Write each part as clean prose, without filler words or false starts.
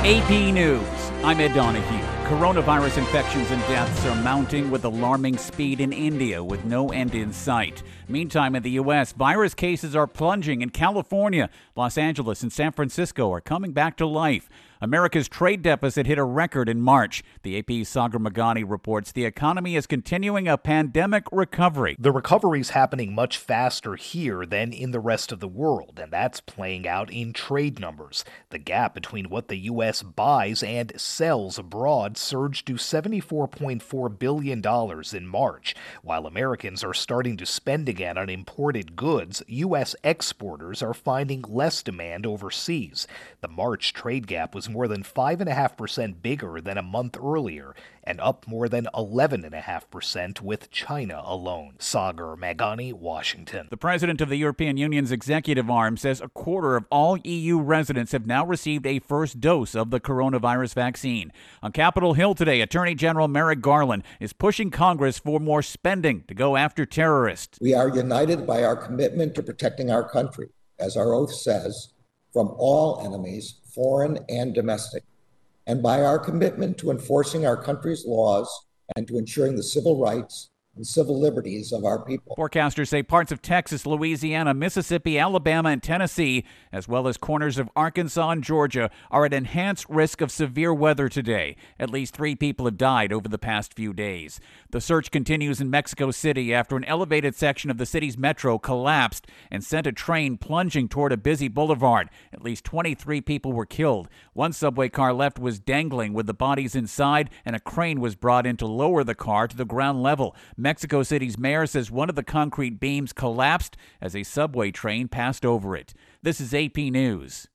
AP News. I'm Ed Donahue. Coronavirus infections and deaths are mounting with alarming speed in India with no end in sight. Meantime, in the U.S., virus cases are plunging in California. Los Angeles and San Francisco are coming back to life. America's trade deficit hit a record in March. The AP's Sagar Meghani reports the economy is continuing a pandemic recovery. The recovery is happening much faster here than in the rest of the world, and that's playing out in trade numbers. The gap between what the U.S. buys and sells abroad surged to $74.4 billion in March. While Americans are starting to spend again on imported goods, U.S. exporters are finding less demand overseas. The March trade gap was more than 5.5% bigger than a month earlier, and up more than 11.5% with China alone. Sagar Meghani, Washington. The president of the European Union's executive arm says a quarter of all EU residents have now received a first dose of the coronavirus vaccine. On Capitol Hill today, Attorney General Merrick Garland is pushing Congress for more spending to go after terrorists. We are united by our commitment to protecting our country, as our oath says, from all enemies, foreign and domestic, and by our commitment to enforcing our country's laws and to ensuring the civil rights and civil liberties of our people. Forecasters say parts of Texas, Louisiana, Mississippi, Alabama, and Tennessee, as well as corners of Arkansas and Georgia, are at enhanced risk of severe weather today. At least 3 people have died over the past few days. The search continues in Mexico City after an elevated section of the city's metro collapsed and sent a train plunging toward a busy boulevard. At least 23 people were killed. One subway car left was dangling with the bodies inside, and a crane was brought in to lower the car to the ground level. Mexico City's mayor says one of the concrete beams collapsed as a subway train passed over it. This is AP News.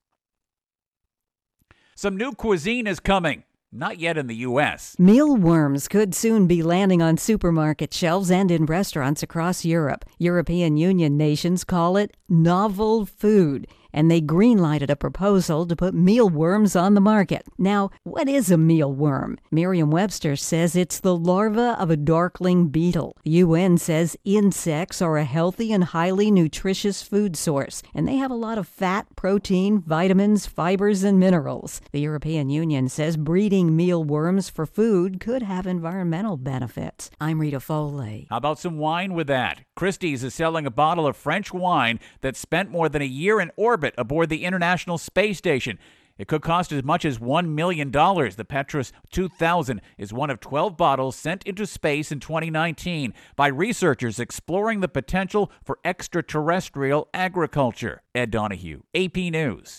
Some new cuisine is coming. Not yet in the U.S. Mealworms could soon be landing on supermarket shelves and in restaurants across Europe. European Union nations call it novel food, and they greenlighted a proposal to put mealworms on the market. Now, what is a mealworm? Merriam-Webster says it's the larva of a darkling beetle. The UN says insects are a healthy and highly nutritious food source, and they have a lot of fat, protein, vitamins, fibers, and minerals. The European Union says breeding mealworms for food could have environmental benefits. I'm Rita Foley. How about some wine with that? Christie's is selling a bottle of French wine that spent more than a year in orbit aboard the International Space Station. It could cost as much as $1 million. The Petrus 2000 is one of 12 bottles sent into space in 2019 by researchers exploring the potential for extraterrestrial agriculture. Ed Donahue, AP News.